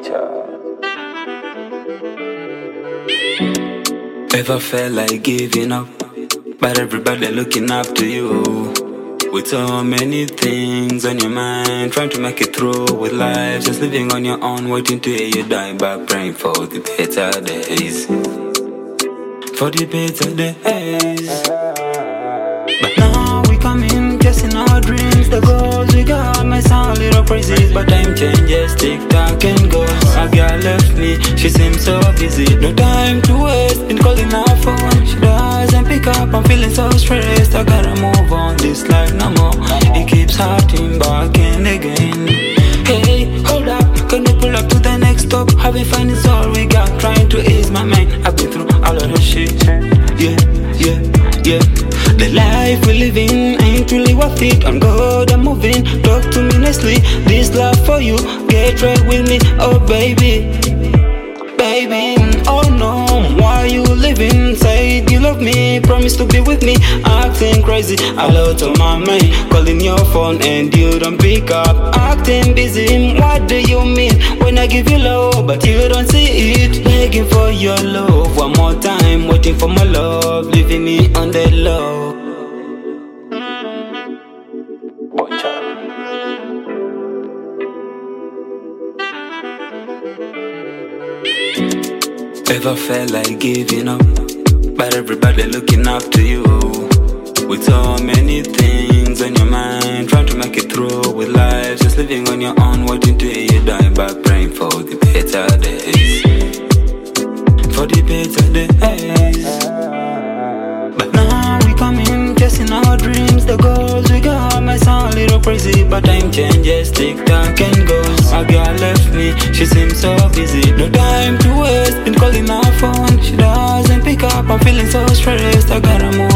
Ever felt like giving up, but everybody looking up to you? With so many things on your mind, trying to make it through with life, just living on your own, waiting to hear you die, but praying for the better days. For the better days. But now we come in, chasing our dreams, the goals we got may sound a little crazy, but time changes, tick-tock and goes. A girl left me, she seems so busy, no time to waste, been calling her phone, she doesn't pick up, I'm feeling so stressed, I gotta move on, this life no more, it keeps hurting back and again. Hey, hold up, can you pull up to the next stop? Having fun is all we got, trying to ease my mind, I've been through all of the shit. Yeah. The life we live in ain't really worth it. On God, I'm moving. Talk to me nicely. This love for you, get right with me. Oh baby, oh no, why you living? Said you love me, promise to be with me. Acting crazy, a lot on my mind. Calling your phone and you don't pick up. Acting busy, what do you mean? When I give you love, but you don't see it. Begging for your love one more time, waiting for my love, leaving me on the low. Ever felt like giving up, but everybody looking up to you? With so many things on your mind, trying to make it through with life, just living on your own, waiting to hear you die, but praying for the better days. For the better days. But now we come in, chasing our dreams, the goals we got may sound a little crazy, but time changes, tick-tock and goes. A girl left me, she seems so busy, no time to waste, been calling her phone, she doesn't pick up, I'm feeling so stressed, I gotta move